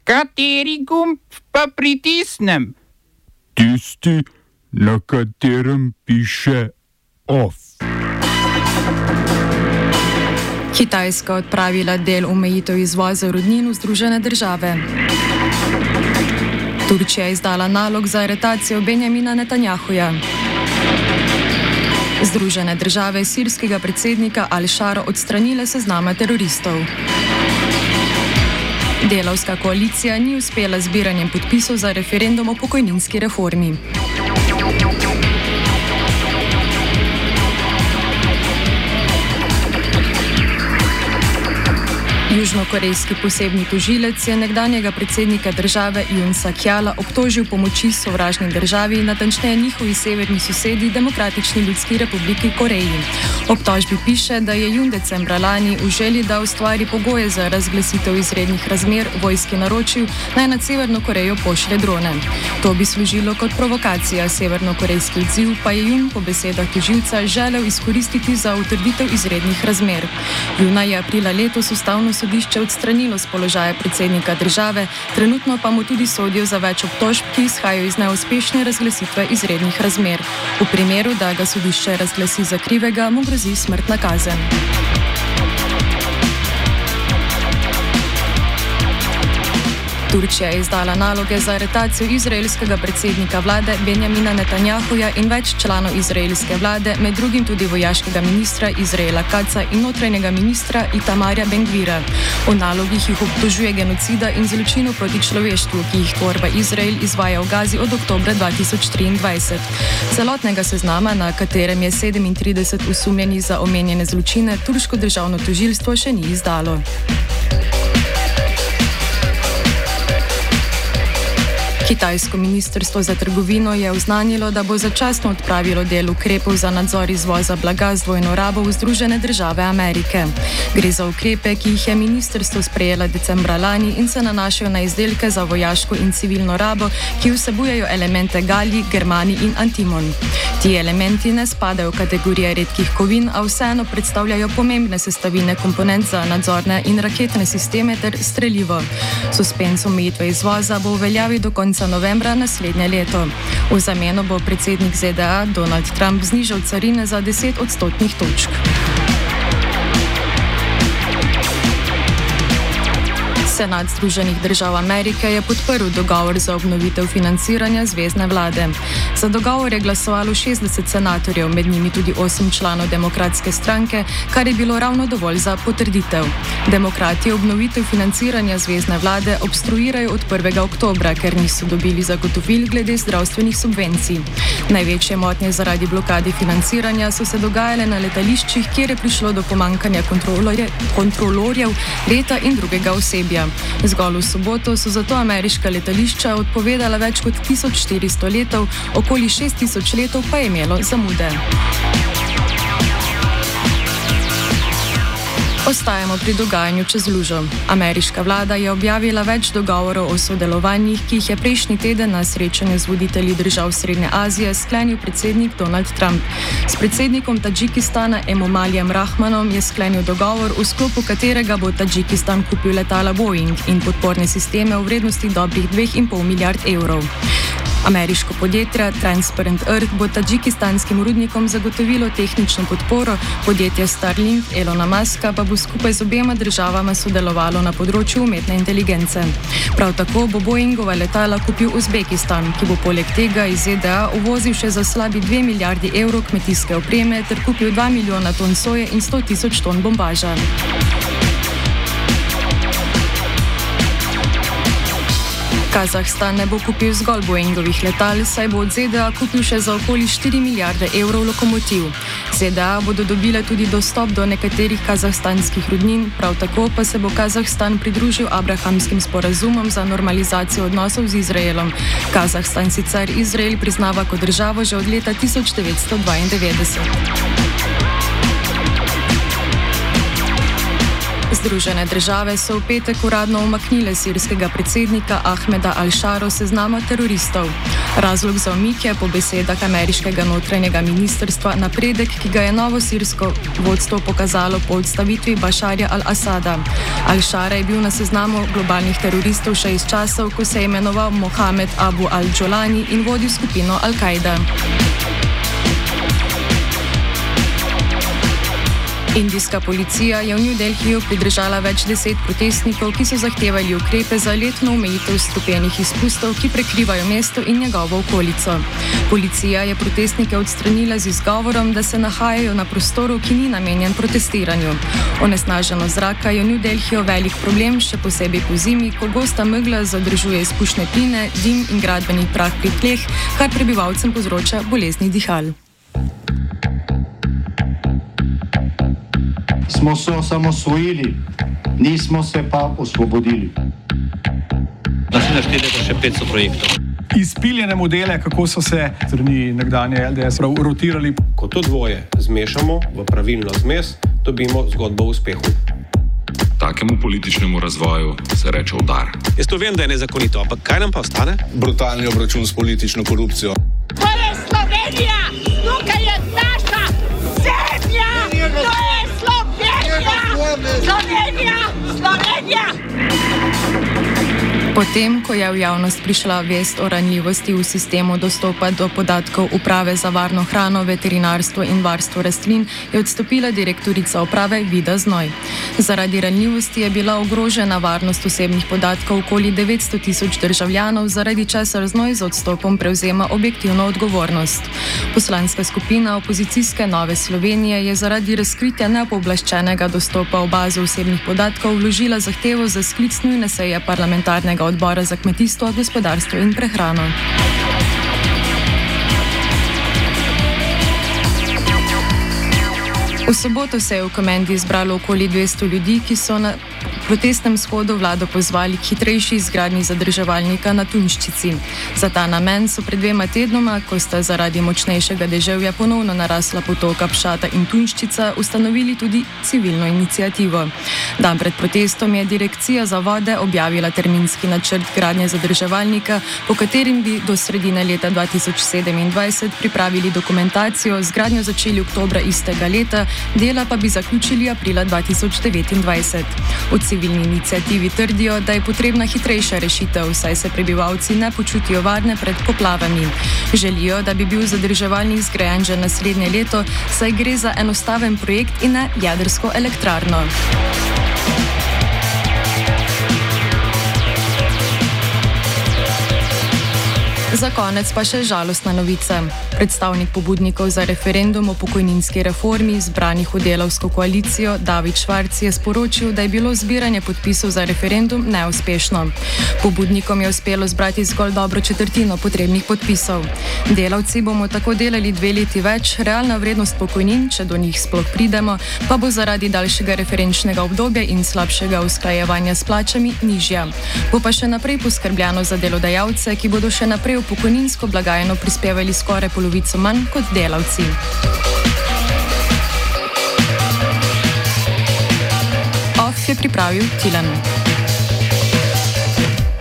Kateri gumb pa pritisnem? Tisti, na katerem piše OFF. Kitajska odpravila del omejitev izvoza rudnin v Združene države. Turčija izdala nalog za aretacijo Benjamina Netanjahuja. Združene države sirskega predsednika Al-Šara odstranile seznama teroristov. Delavska koalicija ni uspela z zbiranjem podpisov za referendum o pokojninski reformi. Južnokorejski posebni tožilec je nekdanjega predsednika države Yoon Suk-yeola obtožil pomoči sovražni državi, natančneje njihovi severni sosedi Demokratični ljudski republiki Koreji. Obtožbi piše, da je Yoon decembra lani v želji, da ustvari pogoje za razglasitev izrednih razmer, vojski naročil, naj nad Severno Korejo pošlje drone. To bi služilo kot provokacija. Severnokorejski odziv pa je Yoon po besedah tožilca želel izkoristiti za utrditev izrednih razmer. Yoona je aprila letos ustavno sodišče odstranilo z položaja predsednika države, trenutno pa mu tudi sodijo za več obtožb, ki izhajajo iz neuspešne razglasitve izrednih razmer. V primeru, da ga sodišče razglasi za krivega, mu grozi smrtna kazen. Turčija je izdala naloge za aretacijo izraelskega predsednika vlade Benjamina Netanjahuja in več članov izraelske vlade, med drugim tudi vojaškega ministra Izraela Katza in notranjega ministra Itamarja Ben-Gvira. V nalogih jih obtožuje genocida in zločinov proti človeštvu, ki jih tvorba Izrael izvaja v Gazi od oktobra 2023. Celotnega seznama, na katerem je 37 osumljenih za omenjene zločine, turško državno tožilstvo še ni izdalo. Kitajsko ministrstvo za trgovino je oznanilo, da bo začasno odpravilo del ukrepov za nadzor izvoza blaga z dvojno rabo v Združene države Amerike. Gre za ukrepe, ki jih je ministrstvo sprejela decembra lani in se nanašajo na izdelke za vojaško in civilno rabo, ki vsebujejo elemente galij, germanij in antimon. Ti elementi ne spadajo v kategorije redkih kovin, a vseeno predstavljajo pomembne sestavine komponent za nadzorne in raketne sisteme ter strelivo. Suspenz omejitve izvoza bo v veljavi do konca novembra naslednje leto. V zameno bo predsednik ZDA Donald Trump znižal carine za 10 odstotnih točk. Senat Združenih držav Amerike je podprl dogovor za obnovitev financiranja zvezne vlade. Za dogovor je glasovalo 60 senatorjev, med njimi tudi 8 članov demokratske stranke, kar je bilo ravno dovolj za potrditev. Demokrati obnovitev financiranja zvezne vlade obstruirajo od 1. oktobra, ker niso dobili zagotovil glede zdravstvenih subvencij. Največje motnje zaradi blokade financiranja so se dogajale na letališčih, kjer je prišlo do pomankanja kontrolorjev, leta in drugega osebja. Zgolj v soboto so zato ameriška letališča odpovedala več kot 1400 letov, okoli 6000 letov pa je imelo zamude. Ostajamo pri dogajanju čez lužo. Ameriška vlada je objavila več dogovorov o sodelovanjih, ki jih je prejšnji teden na srečanju z voditelji držav Srednje Azije sklenil predsednik Donald Trump. S predsednikom Tadžikistana Emomalijem Rahmanom je sklenil dogovor, v sklopu katerega bo Tadžikistan kupil letala Boeing in podporne sisteme v vrednosti dobrih 2,5 milijard evrov. Ameriško podjetje Transparent Earth bo tadžikistanskim rudnikom zagotovilo tehnično podporo, podjetje Starlink Elona Muska pa bo skupaj z obema državama sodelovalo na področju umetne inteligence. Prav tako bo Boeingova letala kupil Uzbekistan, ki bo poleg tega iz ZDA uvozil še za slabi 2 milijardi evrov kmetijske opreme ter kupil 2 milijona ton soje in 100 tisoč ton bombaža. Kazahstan ne bo kupil zgolj Boeingovih letal, saj bo od ZDA kupil še za okoli 4 milijarde evrov lokomotiv. ZDA bodo dobile tudi dostop do nekaterih kazahstanskih rudnin, prav tako pa se bo Kazahstan pridružil abrahamskim sporazumom za normalizacijo odnosov z Izraelom. Kazahstan sicer Izrael priznava kot državo že od leta 1992. Združene države so v petek uradno umaknile sirskega predsednika Ahmeda al-Šaro s seznama teroristov. Razlog za umik je po besedah ameriškega notranjega ministrstva napredek, ki ga je novo sirsko vodstvo pokazalo po odstavitvi Bašarja al-Asada. Al-Šara je bil na seznamu globalnih teroristov še iz časov, ko se je imenoval Mohamed Abu al-Jolani in vodil skupino Al-Kaida. Indijska policija je v New Delhiju pridržala več 10 protestnikov, ki so zahtevali ukrepe za letno omejitev strupenih izpustov, ki prekrivajo mesto in njegovo okolico. Policija je protestnike odstranila z izgovorom, da se nahajajo na prostoru, ki ni namenjen protestiranju. Onesnaženost zraka je v New Delhiju velik problem, še posebej po zimi, ko gosta megla zadržuje izpušne pline, dim in gradbeni prah pri tleh, kar prebivalcem povzroča bolezni dihal. Smo se osamosvojili, nismo se pa osvobodili. Naslednje 4 leta še 500 projektov. Izpiljene modele, kako so se strani nekdanje LDS rotirali. Ko to dvoje zmešamo v pravilno zmes, dobimo zgodbo o uspehu. Takemu političnemu razvoju se reče udar. Jaz to vem, da je nezakonito, ampak kaj nam pa ostane? Brutalni obračun s politično korupcijo. To je Slovenija! Tukaj je naša zemlja! To je Slovenija! Slovenija! Potem, ko je v javnost prišla vest o ranljivosti v sistemu dostopa do podatkov Uprave za varno hrano, veterinarstvo in varstvo rastlin, je odstopila direktorica uprave Vida Znoj. Zaradi ranljivosti je bila ogrožena varnost osebnih podatkov okoli 900 tisoč državljanov, zaradi česar Znoj z odstopom prevzema objektivno odgovornost. Poslanska skupina opozicijske Nove Slovenije je zaradi razkritja nepooblaščenega dostopa v bazo osebnih podatkov vložila zahtevo za sklic nujne seje parlamentarnega odbora za kmetijstvo, gospodarstvo in prehrano. V soboto se je v Komendi zbralo okoli 200 ljudi, ki so na protestnem shodu vlado pozvali k hitrejši izgradnji zadrževalnika na Tunjščici. Za ta namen so pred 2 tednoma, ko sta zaradi močnejšega deževja ponovno narasla potoka Pšata in Tunjščica, ustanovili tudi civilno iniciativo. Dan pred protestom je Direkcija za vode objavila terminski načrt gradnje zadrževalnika, po katerim bi do sredine leta 2027 pripravili dokumentacijo, z gradnjo začeli oktobra istega leta, dela pa bi zaključili aprila 2029. V civilni iniciativi trdijo, da je potrebna hitrejša rešitev, saj se prebivalci ne počutijo varne pred poplavami. Želijo, da bi bil zadrževalnik zgrajen že naslednje leto, saj gre za enostaven projekt in ne jedrsko elektrarno. Za konec pa še žalostna novica. Predstavnik pobudnikov za referendum o pokojninski reformi, zbranih v delavsko koalicijo, David Švarc je sporočil, da je bilo zbiranje podpisov za referendum neuspešno. Pobudnikom je uspelo zbrati zgolj dobro četrtino potrebnih podpisov. Delavci bomo tako delali 2 leti več, realna vrednost pokojnin, če do njih sploh pridemo, pa bo zaradi daljšega referenčnega obdobja in slabšega usklajevanja s plačami nižja. Bo pa še naprej poskrbljeno za delodajalce, ki bodo še naprej v pokojninsko blagajno prispevali skoraj polovico manj kot delavci. OF je pripravil Tilen.